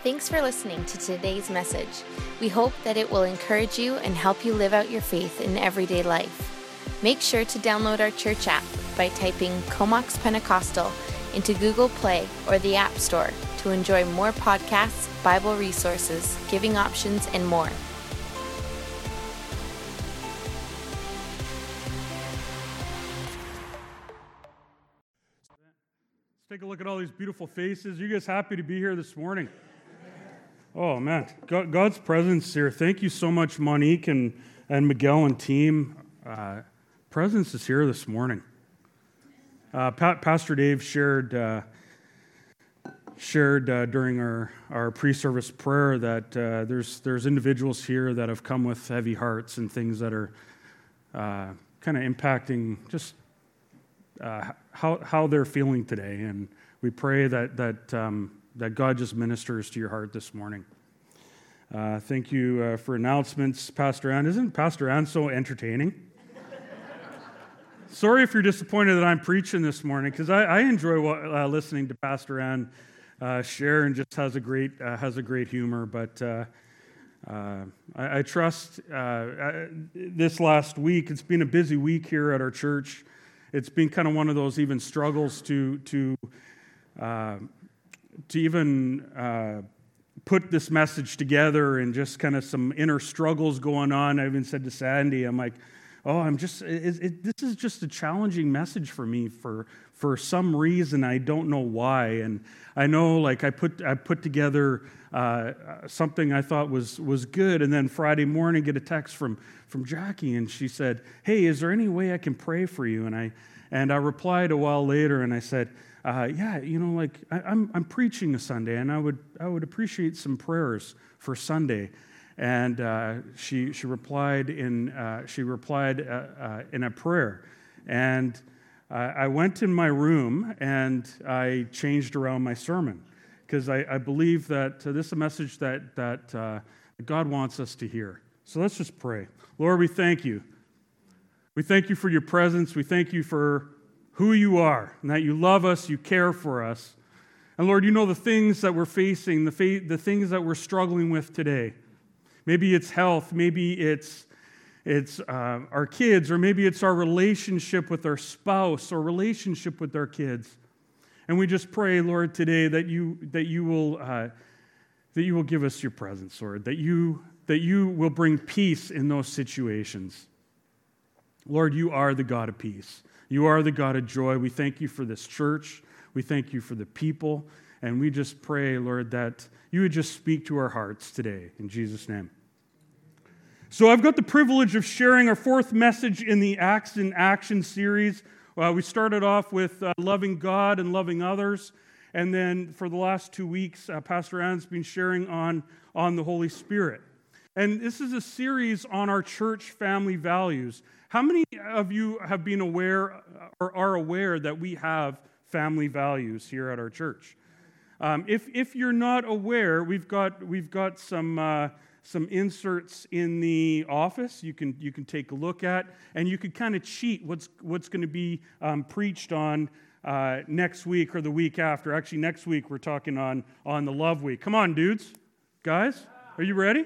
Thanks for listening to today's message. We hope that it will encourage you and help you live out your faith in everyday life. Make sure to download our church app by typing Comox Pentecostal into Google Play or the App Store to enjoy more podcasts, Bible resources, giving options, and more. Let's take a look at all these beautiful faces. Are you guys happy to be here this morning? Oh, man. God's presence here. Thank you so much, Monique and Miguel and team. Presence is here this morning. Pastor Dave shared during our pre-service prayer that there's individuals here that have come with heavy hearts and things that are kind of impacting just how they're feeling today. And we pray that God just ministers to your heart this morning. Thank you for announcements, Pastor Ann. Isn't Pastor Ann so entertaining? Sorry if you're disappointed that I'm preaching this morning, because I enjoy listening to Pastor Ann share, and just has a great humor. But I trust this last week, it's been a busy week here at our church. It's been kind of one of those even struggles to even put this message together, and just kind of some inner struggles going on. I even said to Sandy, I'm like, this is just a challenging message for me for some reason. I don't know why. And I know, like, I put together something I thought was good, and then Friday morning get a text from Jackie, and she said, "Hey, is there any way I can pray for you?" And I replied a while later, and I said, "Yeah, I'm preaching a Sunday, and I would appreciate some prayers for Sunday." And she replied in a prayer, and I went in my room and I changed around my sermon, because I believe that this is a message that God wants us to hear. So let's just pray. Lord, we thank you. We thank you for your presence. We thank you for who you are, and that you love us, you care for us. And Lord, you know the things that we're facing, the things that we're struggling with today. Maybe it's health, maybe it's our kids, or maybe it's our relationship with our spouse or relationship with our kids. And we just pray, Lord, today that you will give us your presence, Lord, that you will bring peace in those situations. Lord, you are the God of peace. You are the God of joy. We thank you for this church. We thank you for the people. And we just pray, Lord, that you would just speak to our hearts today, in Jesus' name. So I've got the privilege of sharing our fourth message in the Acts in Action series. We started off with loving God and loving others. And then for the last 2 weeks, Pastor Ann's been sharing on the Holy Spirit. And this is a series on our church family values. How many of you have been aware or are aware that we have family values here at our church? If you're not aware, we've got some inserts in the office you can take a look at, and you can kind of cheat what's going to be preached on next week or the week after. Actually, next week we're talking on the Love Week. Come on, dudes, guys, are you ready?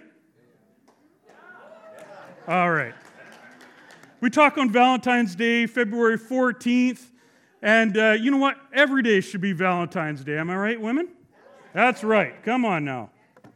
All right. We talk on Valentine's Day, February 14th, and you know what? Every day should be Valentine's Day. Am I right, women? That's right. Come on now.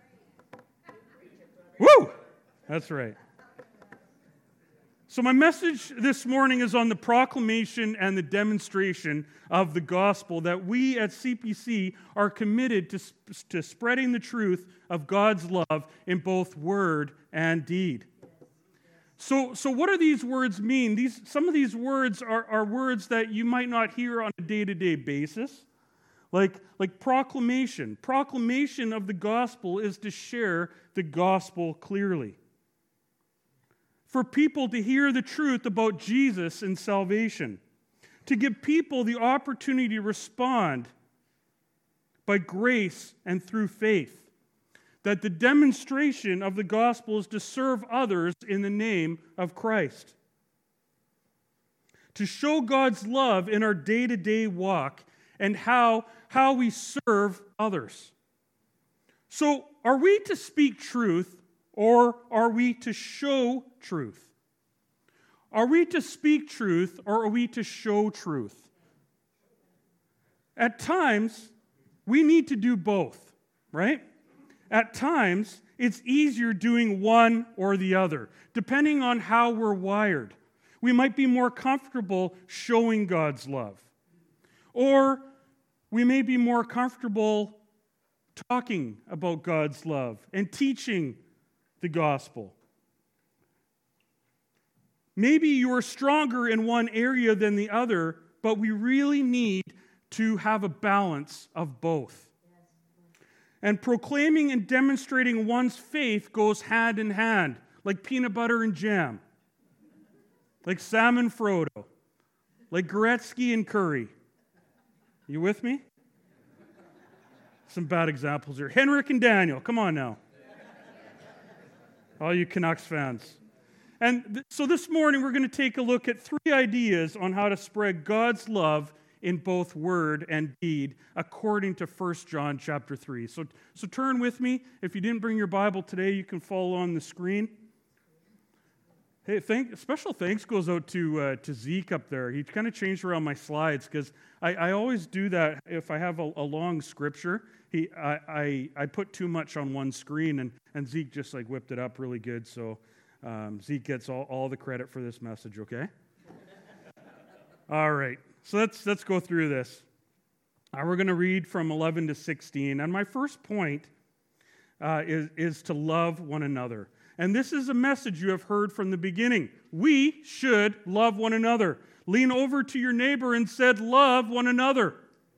Woo! That's right. So my message this morning is on the proclamation and the demonstration of the gospel, that we at CPC are committed to spreading the truth of God's love in both word and deed. So what do these words mean? Some of these words are words that you might not hear on a day-to-day basis, like proclamation. Proclamation of the gospel is to share the gospel clearly. For people to hear the truth about Jesus and salvation. To give people the opportunity to respond by grace and through faith. That the demonstration of the gospel is to serve others in the name of Christ. To show God's love in our day-to-day walk and how we serve others. So, are we to speak truth or are we to show truth? Are we to speak truth or are we to show truth? At times, we need to do both, right? At times, it's easier doing one or the other, depending on how we're wired. We might be more comfortable showing God's love. Or we may be more comfortable talking about God's love and teaching the gospel. Maybe you're stronger in one area than the other, but we really need to have a balance of both. And proclaiming and demonstrating one's faith goes hand in hand, like peanut butter and jam, like Sam and Frodo, like Gretzky and Curry. You with me? Some bad examples here. Henrik and Daniel, come on now. All you Canucks fans. And so this morning we're going to take a look at 3 ideas on how to spread God's love in both word and deed, according to 1 John chapter 3. So turn with me. If you didn't bring your Bible today, you can follow on the screen. Hey, special thanks goes out to Zeke up there. He kind of changed around my slides because I always do that if I have a long scripture. I put too much on one screen, and Zeke just like whipped it up really good. So Zeke gets all the credit for this message, okay? All right. So let's go through this. We're going to read from 11 to 16. And my first point is to love one another. And this is a message you have heard from the beginning. We should love one another. Lean over to your neighbor and said, love one another.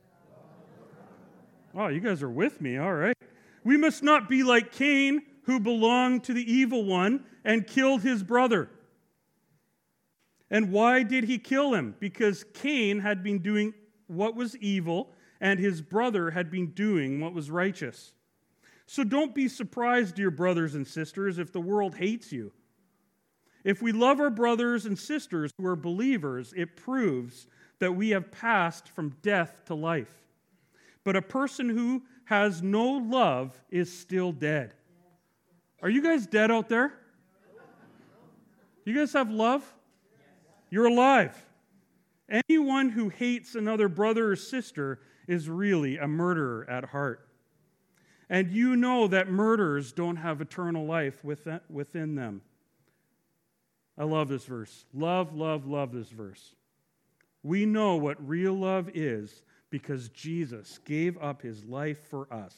Oh, you guys are with me. All right. We must not be like Cain, who belonged to the evil one and killed his brother. And why did he kill him? Because Cain had been doing what was evil, and his brother had been doing what was righteous. So don't be surprised, dear brothers and sisters, if the world hates you. If we love our brothers and sisters who are believers, it proves that we have passed from death to life. But a person who has no love is still dead. Are you guys dead out there? You guys have love? You're alive. Anyone who hates another brother or sister is really a murderer at heart. And you know that murderers don't have eternal life within them. I love this verse. Love, love, love this verse. We know what real love is because Jesus gave up his life for us.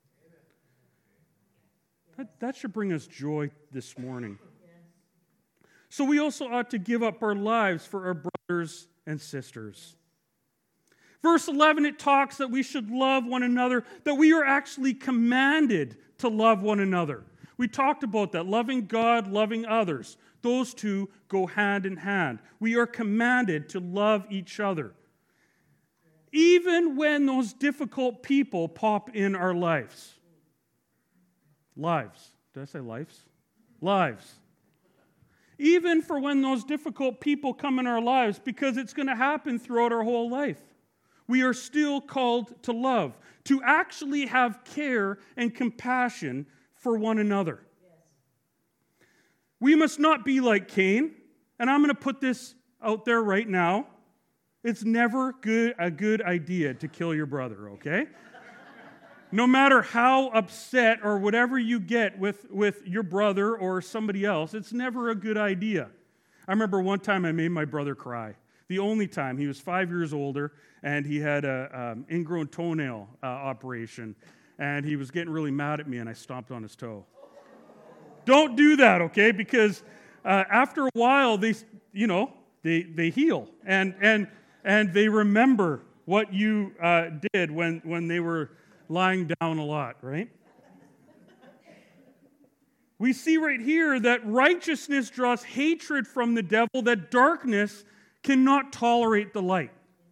That should bring us joy this morning. So we also ought to give up our lives for our brothers and sisters. Verse 11, it talks that we should love one another, that we are actually commanded to love one another. We talked about that, loving God, loving others. Those two go hand in hand. We are commanded to love each other. Even when those difficult people pop in our lives. Lives. Did I say lives? Lives. Even for when those difficult people come in our lives, because it's going to happen throughout our whole life. We are still called to love, to actually have care and compassion for one another. Yes. We must not be like Cain, and I'm going to put this out there right now. It's never a good idea to kill your brother, okay? No matter how upset or whatever you get with your brother or somebody else, it's never a good idea. I remember one time I made my brother cry. The only time. He was 5 years older, and he had an ingrown toenail operation, and he was getting really mad at me, and I stomped on his toe. Don't do that, okay? Because after a while, they heal, and they remember what you did when they were lying down a lot, right? We see right here that righteousness draws hatred from the devil, that darkness cannot tolerate the light.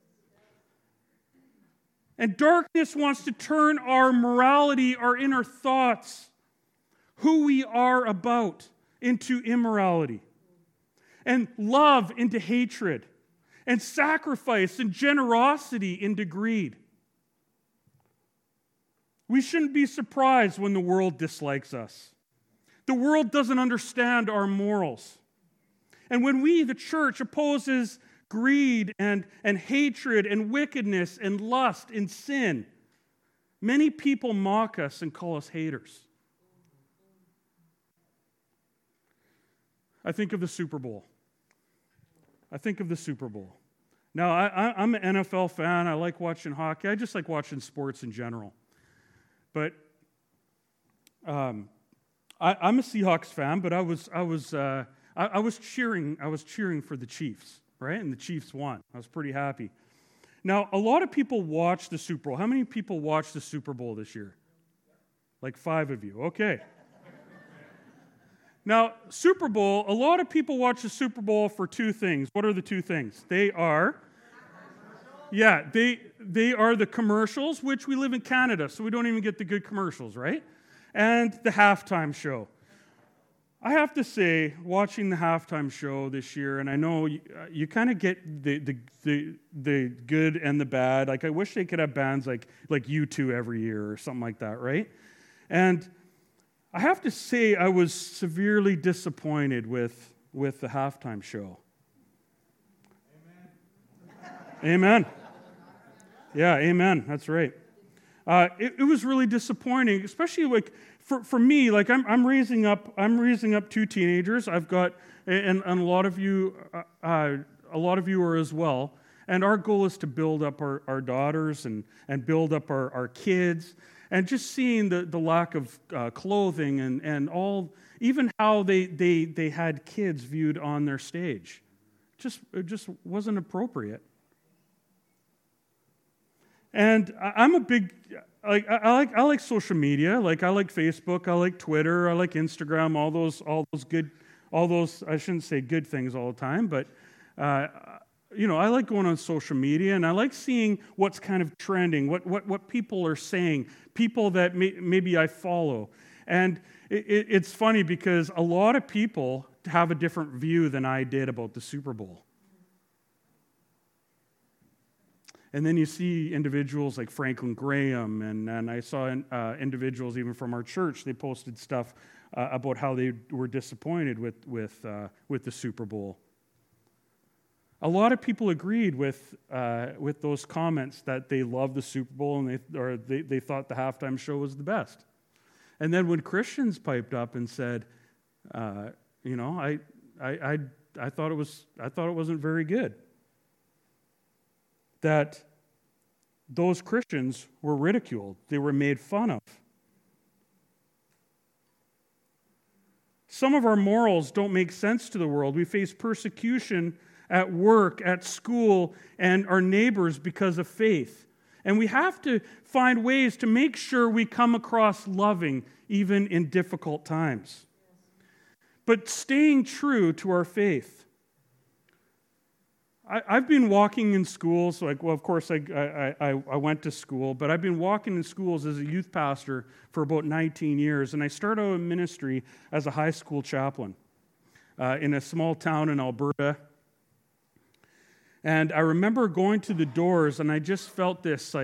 And darkness wants to turn our morality, our inner thoughts, who we are about, into immorality. And love into hatred. And sacrifice and generosity into greed. We shouldn't be surprised when the world dislikes us. The world doesn't understand our morals. And when we, the church, opposes greed and hatred and wickedness and lust and sin, many people mock us and call us haters. I think of the Super Bowl. Now, I'm an NFL fan. I like watching hockey. I just like watching sports in general. But I'm a Seahawks fan. But I was cheering for the Chiefs, right? And the Chiefs won. I was pretty happy. Now, a lot of people watch the Super Bowl. How many people watched the Super Bowl this year? Like 5 of you. Okay. Now, Super Bowl, a lot of people watch the Super Bowl for 2 things. What are the 2 things? They are the commercials, which we live in Canada, so we don't even get the good commercials, right? And the halftime show. I have to say, watching the halftime show this year, and I know you kind of get the good and the bad. Like, I wish they could have bands like U2 every year or something like that, right? And I have to say I was severely disappointed with the halftime show. Amen. Yeah, amen. That's right. It was really disappointing, especially like for me. Like I'm raising up 2 teenagers. I've got and a lot of you are as well. And our goal is to build up our daughters and build up our kids. And just seeing the lack of clothing and all, even how they had kids viewed on their stage, it just wasn't appropriate. And I'm a big, I like social media. Like I like Facebook, I like Twitter, I like Instagram, all those I shouldn't say good things all the time, but I like going on social media, and I like seeing what's kind of trending, what people are saying, people that maybe I follow. And it's funny because a lot of people have a different view than I did about the Super Bowl. And then you see individuals like Franklin Graham, and I saw individuals even from our church. They posted stuff about how they were disappointed with the Super Bowl. A lot of people agreed with those comments that they loved the Super Bowl and they thought the halftime show was the best. And then when Christians piped up and said, I thought it wasn't very good, that those Christians were ridiculed. They were made fun of. Some of our morals don't make sense to the world. We face persecution at work, at school, and our neighbors because of faith. And we have to find ways to make sure we come across loving even in difficult times. But staying true to our faith. I've been walking in schools, of course I went to school, but I've been walking in schools as a youth pastor for about 19 years, and I started out in ministry as a high school chaplain in a small town in Alberta. And I remember going to the doors, and I just felt this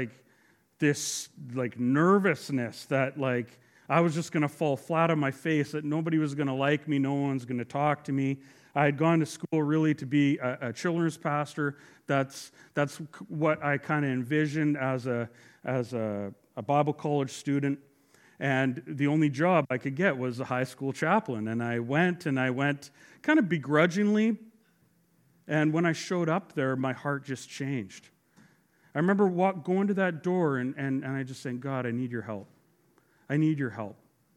nervousness that I was just going to fall flat on my face, that nobody was going to like me, no one's going to talk to me. I had gone to school really to be a children's pastor. That's what I kind of envisioned as a Bible college student. And the only job I could get was a high school chaplain. And I went kind of begrudgingly. And when I showed up there, my heart just changed. I remember going to that door and I just saying, God, I need your help. I need your help.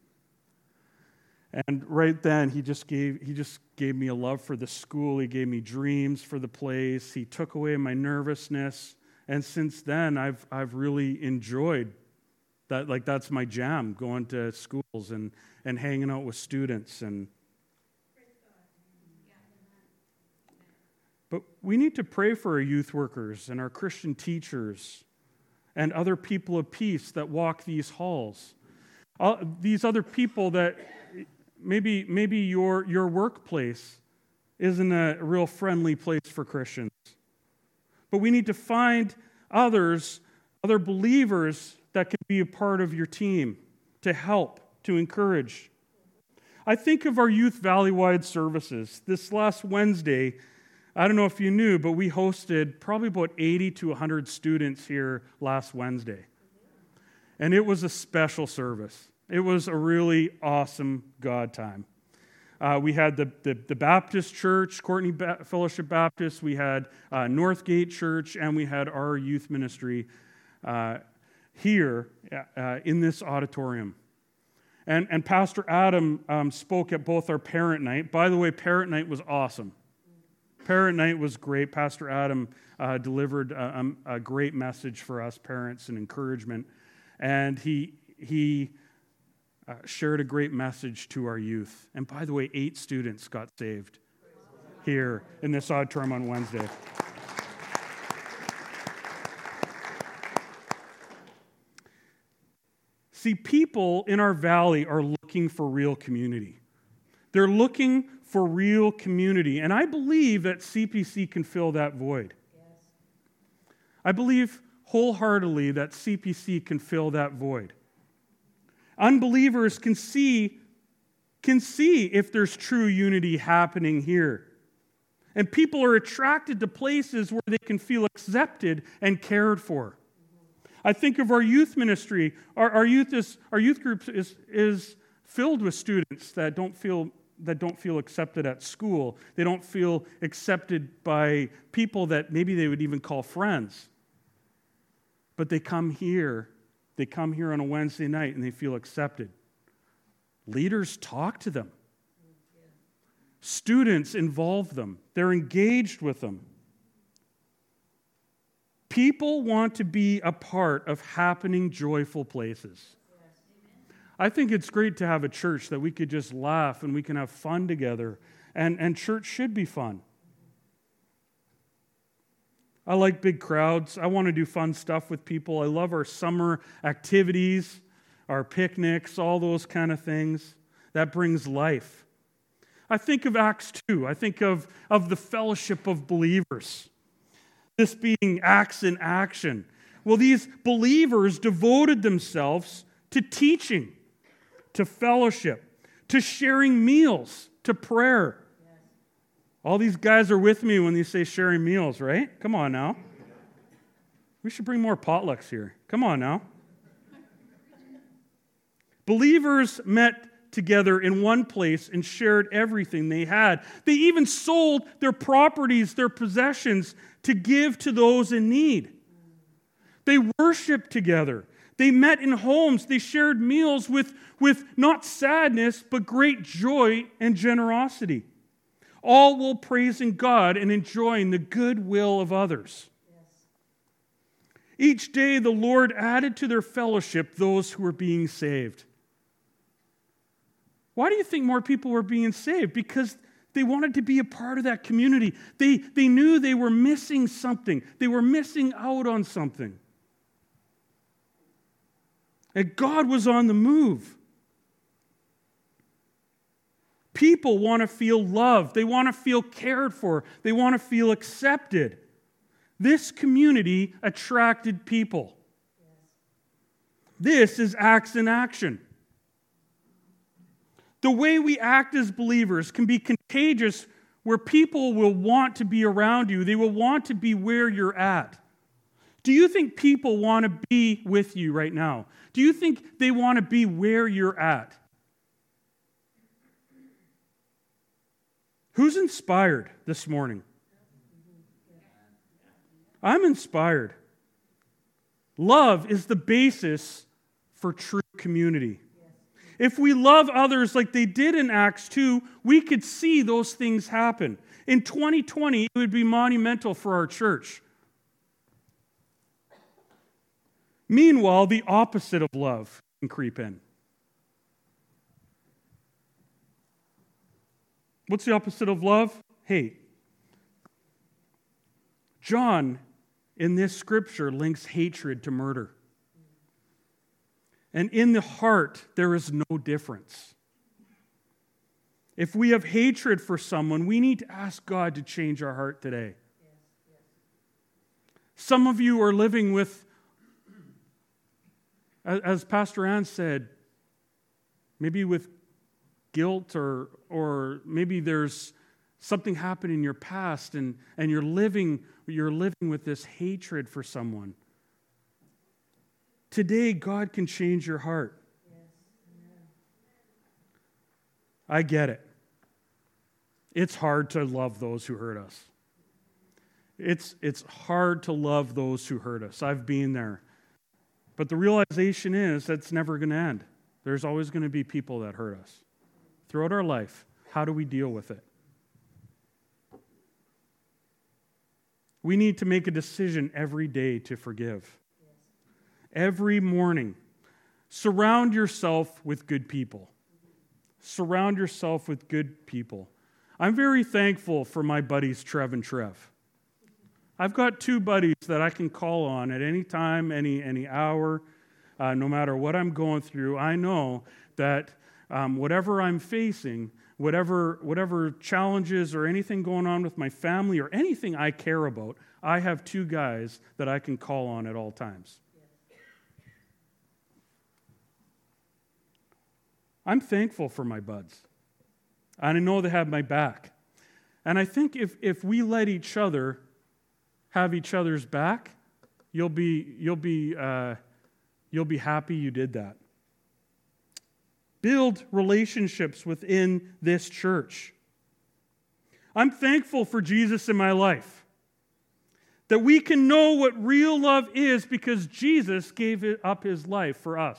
And right then, he just gave me a love for the school. He gave me dreams for the place. He took away my nervousness. And since then, I've really enjoyed that. Like, that's my jam, going to schools and hanging out with students. But we need to pray for our youth workers and our Christian teachers and other people of peace that walk these halls. These other people that maybe your workplace isn't a real friendly place for Christians. But we need to find other believers that can be a part of your team to help, to encourage. I think of our Youth Valley-wide services. This last Wednesday, I don't know if you knew, but we hosted probably about 80 to 100 students here last Wednesday. And it was a special service. It was a really awesome God time. We had the Baptist Church, Courtney Fellowship Baptist, we had Northgate Church, and we had our youth ministry here in this auditorium. And Pastor Adam spoke at both our parent night. By the way, parent night was awesome. Parent night was great. Pastor Adam delivered a great message for us parents and encouragement. And he shared a great message to our youth. And by the way, 8 students got saved here in this auditorium on Wednesday. See, people in our valley are looking for real community. They're looking for real community. And I believe that CPC can fill that void. Yes. I believe wholeheartedly that CPC can fill that void. Unbelievers can see if there's true unity happening here. And people are attracted to places where they can feel accepted and cared for. I think of our youth ministry. Our youth group is filled with students that don't feel accepted at school. They don't feel accepted by people that maybe they would even call friends. But they come here on a Wednesday night and they feel accepted. Leaders talk to them. Students involve them. They're engaged with them. People want to be a part of happening, joyful places. I think it's great to have a church that we could just laugh and we can have fun together. And church should be fun. I like big crowds. I want to do fun stuff with people. I love our summer activities, our picnics, all those kind of things. That brings life. I think of Acts 2. I think of the fellowship of believers. This being Acts in action. Well, these believers devoted themselves to teaching, to fellowship, to sharing meals, to prayer. All these guys are with me when you say sharing meals, right? Come on now. We should bring more potlucks here. Come on now. Believers met together in one place and shared everything they had. They even sold their properties, their possessions, to give to those in need. They worshiped together. They met in homes. They shared meals with not sadness, but great joy and generosity. All while praising God and enjoying the goodwill of others. Yes. Each day the Lord added to their fellowship those who were being saved. Why do you think more people were being saved? Because they wanted to be a part of that community. They knew they were missing something. They were missing out on something. And God was on the move. People want to feel loved. They want to feel cared for. They want to feel accepted. This community attracted people. This is Acts in action. The way we act as believers can be contagious, where people will want to be around you. They will want to be where you're at. Do you think people want to be with you right now? Do you think they want to be where you're at? Who's inspired this morning? I'm inspired. Love is the basis for true community. If we love others like they did in Acts 2, we could see those things happen. In 2020, it would be monumental for our church. Meanwhile, the opposite of love can creep in. What's the opposite of love? Hate. John, in this scripture, links hatred to murder. And in the heart, there is no difference. If we have hatred for someone, we need to ask God to change our heart today. Some of you are living with As Pastor Ann said, maybe with guilt or maybe there's something happened in your past and you're living with this hatred for someone. Today, God can change your heart. I get it. It's hard to love those who hurt us. It's hard to love those who hurt us. I've been there. But the realization is that's never going to end. There's always going to be people that hurt us. Throughout our life, how do we deal with it? We need to make a decision every day to forgive. Every morning, surround yourself with good people. Surround yourself with good people. I'm very thankful for my buddies Trev and Trev. I've got two buddies that I can call on at any time, any hour, no matter what I'm going through. I know that whatever I'm facing, whatever challenges or anything going on with my family or anything I care about, I have two guys that I can call on at all times. I'm thankful for my buds. And I know they have my back. And I think if we let each other have each other's back, you'll be happy you did that. Build relationships within this church. I'm thankful for Jesus in my life. That we can know what real love is because Jesus gave up his life for us.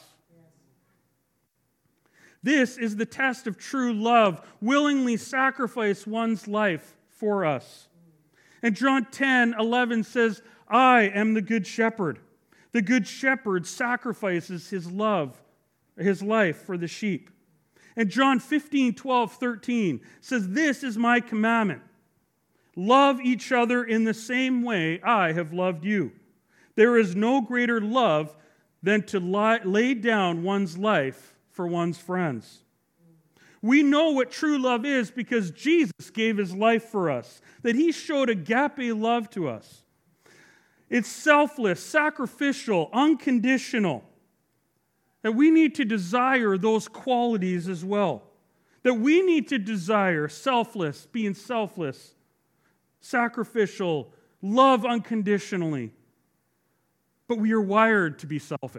This is the test of true love, willingly sacrifice one's life for us. And John 10:11 says, I am the good shepherd. The good shepherd sacrifices his life for the sheep. And John 15:12-13 says, this is my commandment. Love each other in the same way I have loved you. There is no greater love than to lay down one's life for one's friends. We know what true love is because Jesus gave his life for us, that he showed agape love to us. It's selfless, sacrificial, unconditional. That we need to desire those qualities as well. That we need to desire being selfless, sacrificial, love unconditionally. But we are wired to be selfish.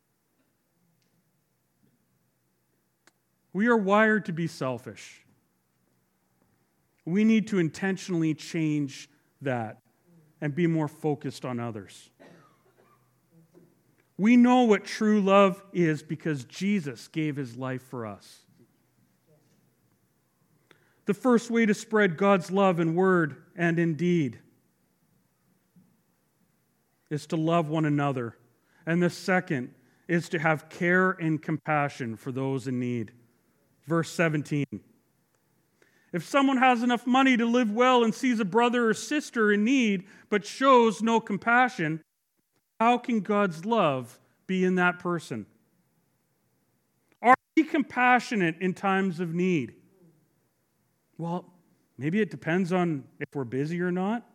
We are wired to be selfish. We need to intentionally change that and be more focused on others. We know what true love is because Jesus gave his life for us. The first way to spread God's love in word and in deed is to love one another. And the second is to have care and compassion for those in need. Verse 17. If someone has enough money to live well and sees a brother or sister in need but shows no compassion, how can God's love be in that person? Are we compassionate in times of need? Well, maybe it depends on if we're busy or not.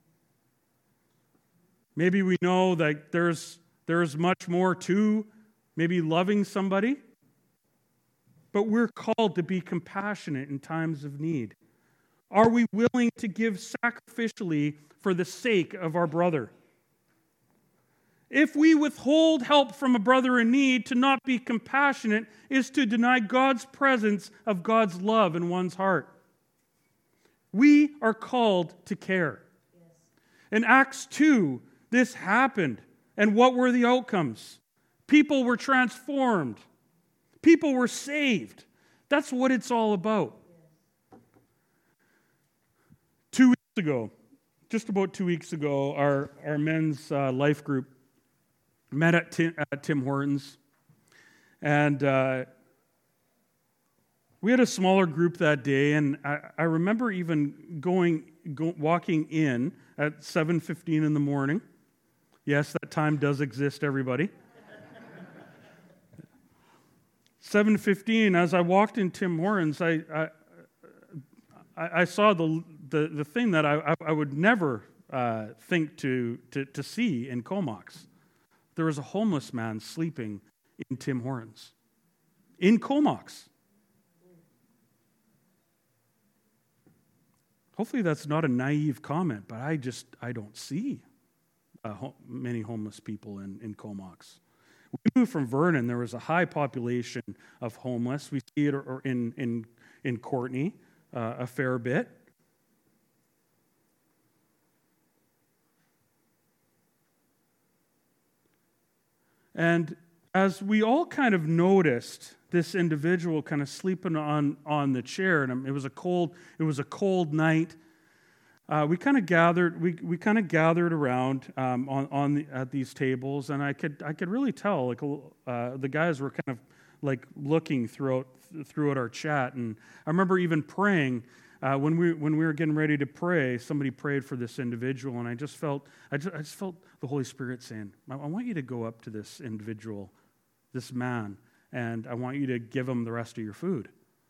Maybe we know that there's much more to maybe loving somebody. But we're called to be compassionate in times of need. Are we willing to give sacrificially for the sake of our brother? If we withhold help from a brother in need, to not be compassionate is to deny God's presence of God's love in one's heart. We are called to care. In Acts 2, this happened. And what were the outcomes? People were transformed. People were saved. That's what it's all about. 2 weeks ago, just about 2 weeks ago, our men's life group met at Tim Hortons. And we had a smaller group that day. And I remember even walking in at 7:15 in the morning. Yes, that time does exist, everybody. 7:15, as I walked in Tim Hortons, I saw the thing that I would never think to see in Comox. There was a homeless man sleeping in Tim Hortons, in Comox. Hopefully that's not a naive comment, but I don't see many homeless people in Comox. We moved from Vernon. There was a high population of homeless. We see it in Courtney a fair bit. And as we all kind of noticed this individual kind of sleeping on the chair, and it was a cold night. We kind of gathered around at these tables, and I could really tell the guys were kind of like looking throughout our chat. And I remember even praying when we were getting ready to pray. Somebody prayed for this individual, and I just felt the Holy Spirit saying, "I want you to go up to this individual, this man, and I want you to give him the rest of your food."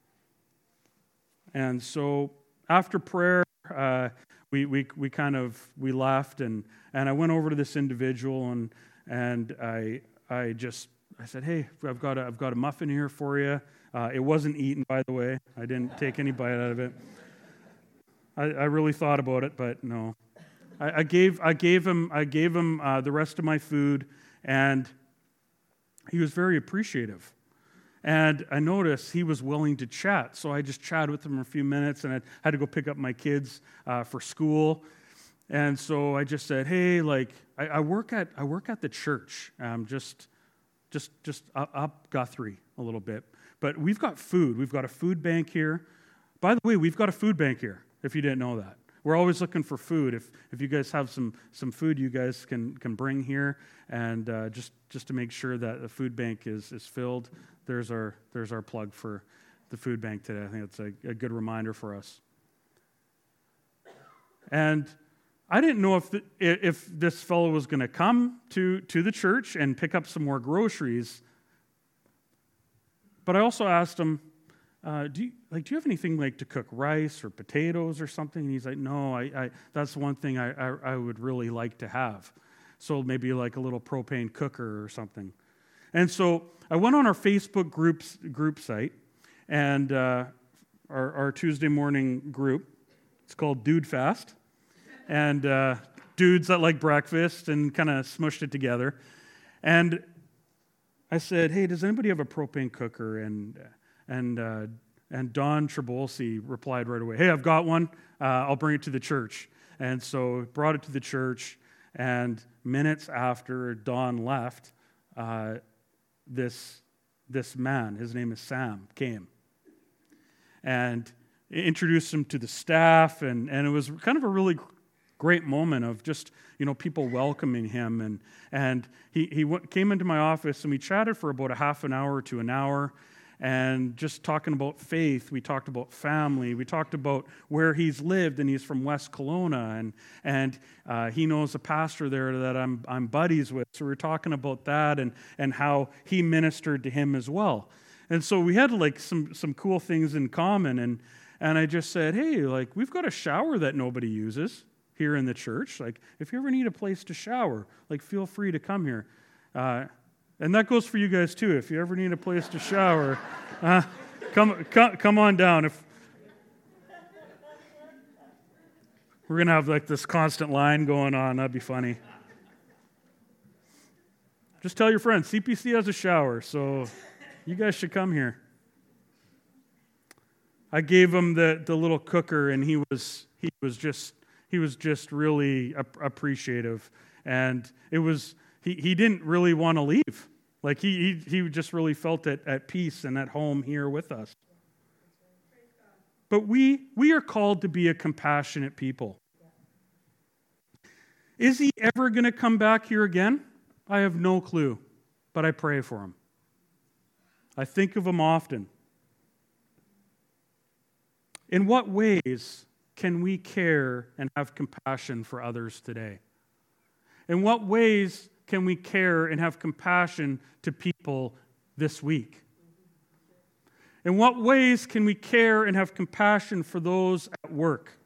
And so after prayer, we left, and I went over to this individual, and I said, "Hey, I've got a muffin here for you." It wasn't eaten, by the way. I didn't take any bite out of it. I really thought about it, but no. I gave him the rest of my food, and he was very appreciative. And I noticed he was willing to chat, so I just chatted with him for a few minutes, and I had to go pick up my kids for school. And so I just said, "Hey, I work at the church, just up Guthrie a little bit, but we've got food. We've got a food bank here. By the way, we've got a food bank here. If you didn't know that, we're always looking for food. If you guys have some food, you guys can bring here, and just to make sure that the food bank is filled." There's our plug for the food bank today. I think it's a good reminder for us. And I didn't know if this fellow was going to come to the church and pick up some more groceries. But I also asked him, do you have anything to cook rice or potatoes or something? And he's like, "No, I that's one thing I would really like to have. So maybe a little propane cooker or something." And so I went on our Facebook group site, and our Tuesday morning group. It's called Dude Fast, and dudes that like breakfast, and kind of smushed it together. And I said, "Hey, does anybody have a propane cooker?" And Don Trabolsi replied right away, "Hey, I've got one. I'll bring it to the church." And so brought it to the church, and minutes after Don left, this man, his name is Sam, came and introduced him to the staff, and it was kind of a really great moment of just people welcoming him, and he came into my office, and we chatted for about a half an hour to an hour, and just talking about faith. We talked about family. We talked about where he's lived, and he's from West Kelowna, and he knows a pastor there that I'm buddies with. So we were talking about that and how he ministered to him as well. And so we had some cool things in common, and I just said, "Hey, we've got a shower that nobody uses here in the church. If you ever need a place to shower, feel free to come here." And that goes for you guys too. If you ever need a place to shower, come on down. If we're gonna have this constant line going on, that'd be funny. Just tell your friends CPC has a shower, so you guys should come here. I gave him the little cooker, and he was just really appreciative, and it was. He didn't really want to leave. He just really felt at peace and at home here with us. But we are called to be a compassionate people. Is he ever going to come back here again? I have no clue, but I pray for him. I think of him often. In what ways can we care and have compassion for others today? In what ways can we care and have compassion to people this week? In what ways can we care and have compassion for those at work?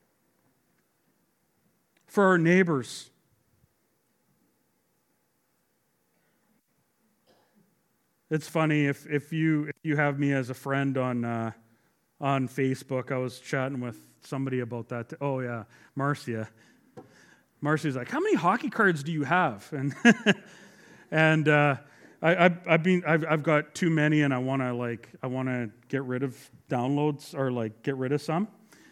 For our neighbors? It's funny, if you have me as a friend on Facebook, I was chatting with somebody about that. Oh yeah, Marcia. Marcia's like, "How many hockey cards do you have?" And I've got too many, and I want to get rid of downloads or get rid of some,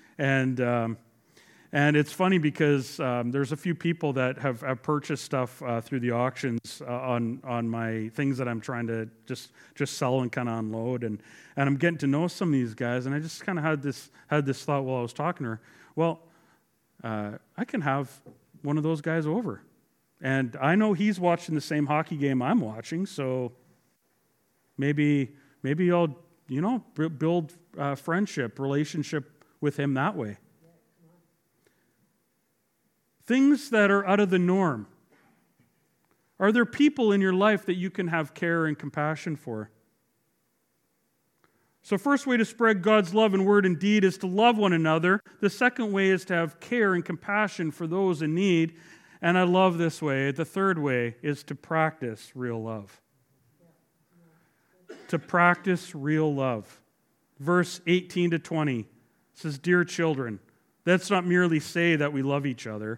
and it's funny because there's a few people that have purchased stuff through the auctions on my things that I'm trying to just sell and kind of unload, and I'm getting to know some of these guys, and I just kind of had this thought while I was talking to her. Well, I can have one of those guys over, and I know he's watching the same hockey game I'm watching, so maybe I'll build friendship, relationship with him that way. Things that are out of the norm. Are there people in your life that you can have care and compassion for? So first way to spread God's love in word and deed is to love one another. The second way is to have care and compassion for those in need. And I love this way. The third way is to practice real love. To practice real love. Verse 18 to 20 says, "Dear children, let's not merely say that we love each other."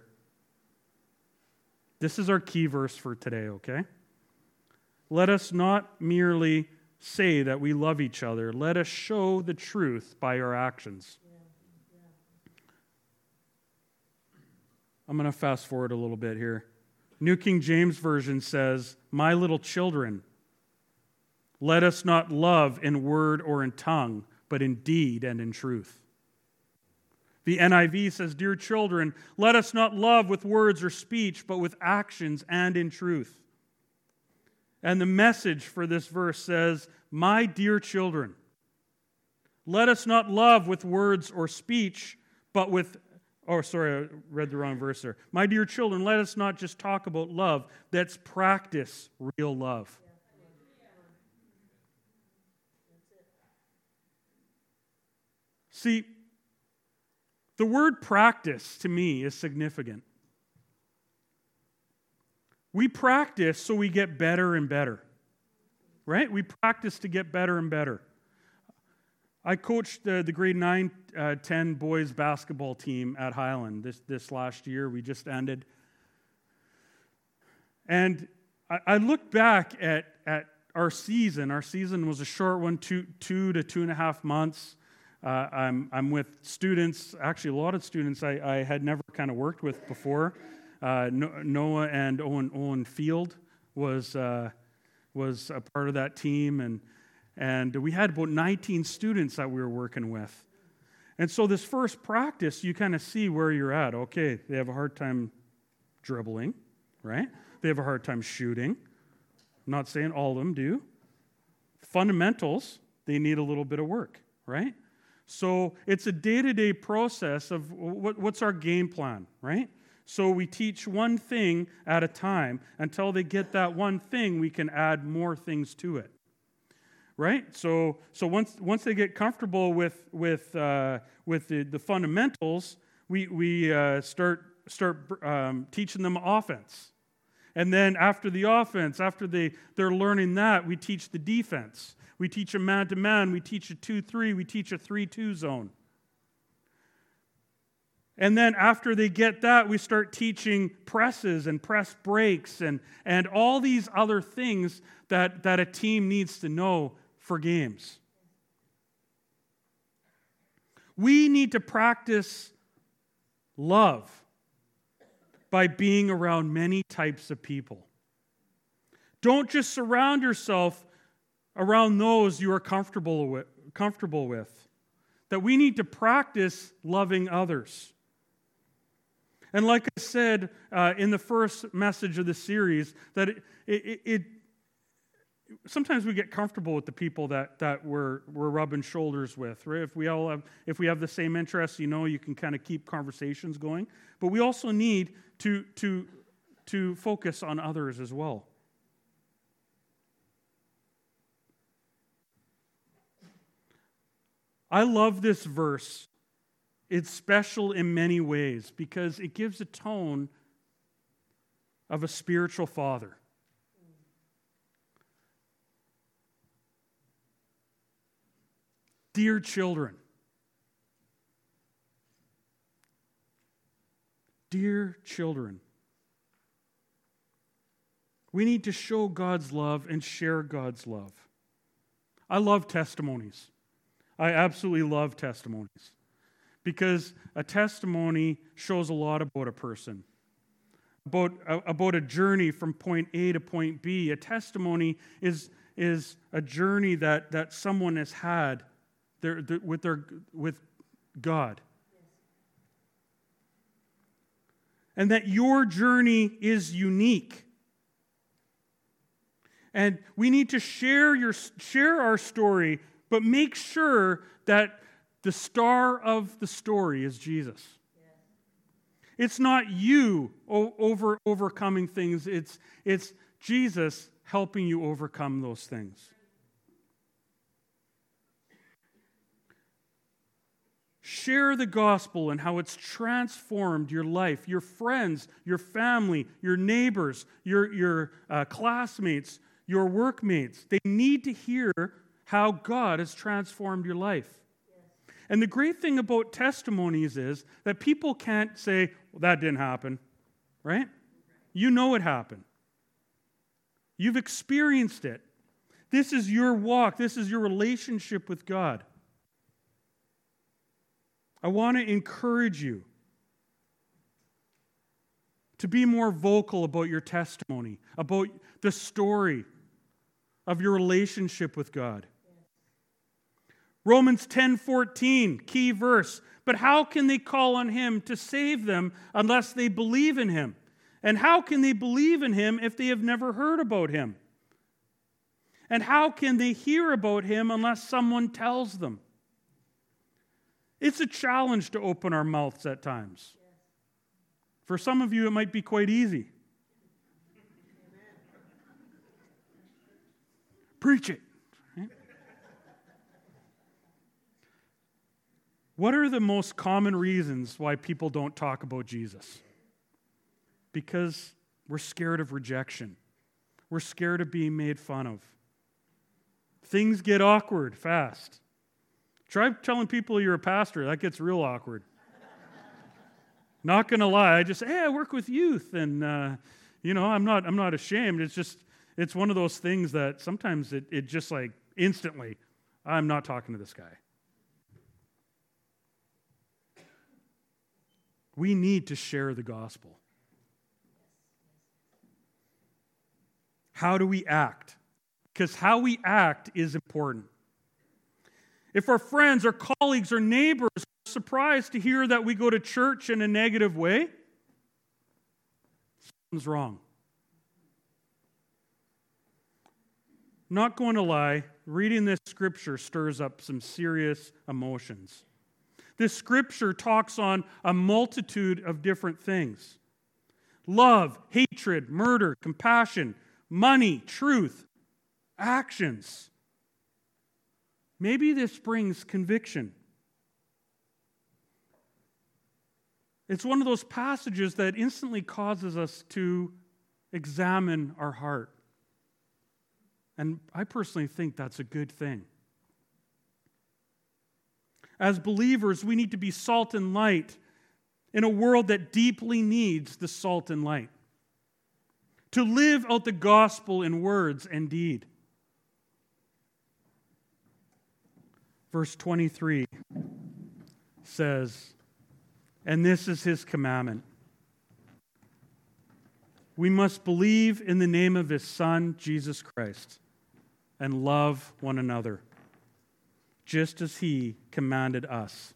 This is our key verse for today, okay? Let us not merely say that we love each other. Let us show the truth by our actions. I'm going to fast forward a little bit here. New King James Version says, "My little children, let us not love in word or in tongue, but in deed and in truth." The NIV says, "Dear children, let us not love with words or speech, but with actions and in truth." And the Message for this verse says, "My dear children, let us not love with words or speech, but with..." Oh, sorry, I read the wrong verse there. "My dear children, let us not just talk about love. Let's practice real love." See, the word practice, to me, is significant. We practice so we get better and better, right? We practice to get better and better. I coached the grade 9-10 boys basketball team at Highland this last year. We just ended. And I look back at our season. Our season was a short one, 2 to 2.5 months. I'm with students, actually a lot of students I had never kind of worked with before. Noah and Owen Field was a part of that team, and we had about 19 students that we were working with. And so this first practice, you kind of see where you're at. Okay, they have a hard time dribbling, right? They have a hard time shooting. I'm not saying all of them do. Fundamentals, they need a little bit of work, right? So it's a day-to-day process of what's our game plan, right? So we teach one thing at a time. Until they get that one thing, we can add more things to it, right? So once they get comfortable with the fundamentals, we start teaching them offense, and then after the offense, after they're learning that, we teach the defense. We teach a man-to-man. We teach a 2-3. We teach a 3-2 zone. And then after they get that, we start teaching presses and press breaks and all these other things that a team needs to know for games. We need to practice love by being around many types of people. Don't just surround yourself around those you are comfortable with. That we need to practice loving others. And like I said in the first message of the series, that it sometimes we get comfortable with the people that we're rubbing shoulders with, right? If we have the same interests, you can kind of keep conversations going. But we also need to focus on others as well. I love this verse. It's special in many ways because it gives a tone of a spiritual father. Dear children, we need to show God's love and share God's love. I love testimonies. I absolutely love testimonies because a testimony shows a lot about a person, about a journey from point A to point B. A testimony is a journey that someone has had with God. And that your journey is unique. And we need to share our story, but make sure that the star of the story is Jesus. It's not you overcoming things. It's Jesus helping you overcome those things. Share the gospel and how it's transformed your life, your friends, your family, your neighbors, your classmates, your workmates. They need to hear how God has transformed your life. Yes. And the great thing about testimonies is that people can't say, well, that didn't happen, right? You know it happened. You've experienced it. This is your walk. This is your relationship with God. I want to encourage you to be more vocal about your testimony, about the story of your relationship with God. Romans 10:14, key verse. But how can they call on him to save them unless they believe in him? And how can they believe in him if they have never heard about him? And how can they hear about him unless someone tells them? It's a challenge to open our mouths at times. For some of you, it might be quite easy. Preach it. Right? What are the most common reasons why people don't talk about Jesus? Because we're scared of rejection. We're scared of being made fun of. Things get awkward fast. Try telling people you're a pastor. That gets real awkward. Not going to lie. I just say, hey, I work with youth. And, I'm not ashamed. It's one of those things that sometimes it just like instantly, I'm not talking to this guy. We need to share the gospel. How do we act? Because how we act is important. If our friends or colleagues or neighbors are surprised to hear that we go to church in a negative way, something's wrong. Not going to lie, reading this scripture stirs up some serious emotions. This scripture talks on a multitude of different things. Love, hatred, murder, compassion, money, truth, actions. Maybe this brings conviction. It's one of those passages that instantly causes us to examine our heart. And I personally think that's a good thing. As believers, we need to be salt and light in a world that deeply needs the salt and light. To live out the gospel in words and deed. Verse 23 says, and this is his commandment. We must believe in the name of his Son, Jesus Christ, and love one another, just as he commanded us.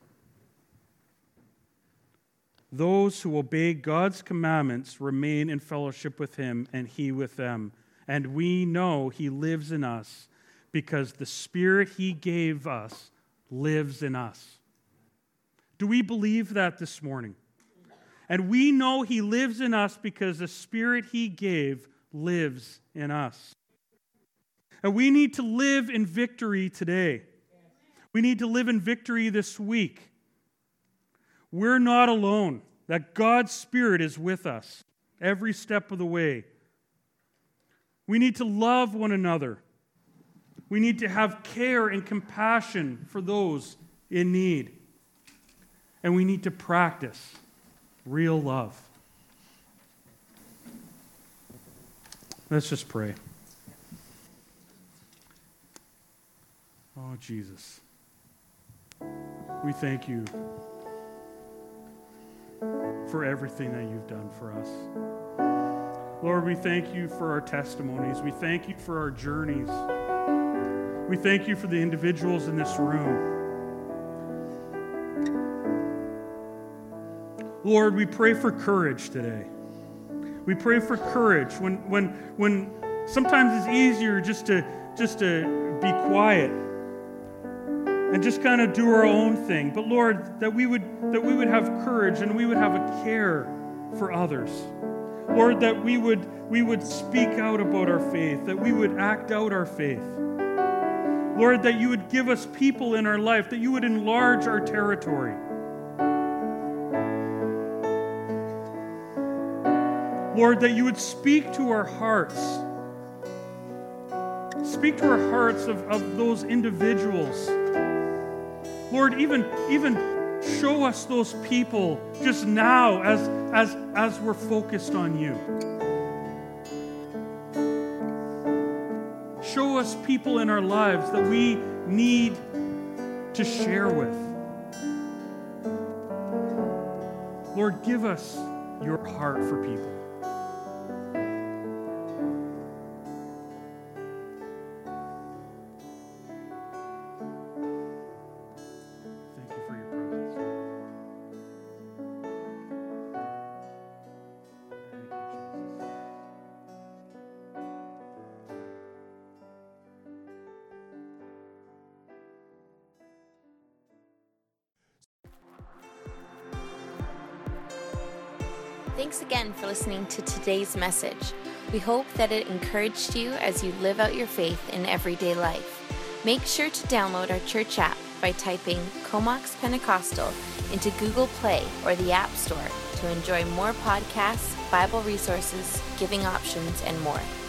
Those who obey God's commandments remain in fellowship with him and he with them. And we know he lives in us because the Spirit he gave us lives in us. Do we believe that this morning? And we know he lives in us because the Spirit he gave lives in us. And we need to live in victory today. We need to live in victory this week. We're not alone. That God's Spirit is with us every step of the way. We need to love one another. We need to have care and compassion for those in need. And we need to practice real love. Let's just pray. Oh, Jesus, we thank you for everything that you've done for us. Lord, we thank you for our testimonies. We thank you for our journeys. We thank you for the individuals in this room. Lord, we pray for courage today. We pray for courage when sometimes it's easier just to be quiet and just kind of do our own thing. But Lord, that we would have courage and we would have a care for others. Lord, that we would speak out about our faith, that we would act out our faith. Lord, that you would give us people in our life, that you would enlarge our territory. Lord, that you would speak to our hearts. Speak to our hearts of those individuals. Lord, even show us those people just now as we're focused on you. Show us people in our lives that we need to share with. Lord, give us your heart for people. Thanks again for listening to today's message. We hope that it encouraged you as you live out your faith in everyday life. Make sure to download our church app by typing Comox Pentecostal into Google Play or the App Store to enjoy more podcasts, Bible resources, giving options, and more.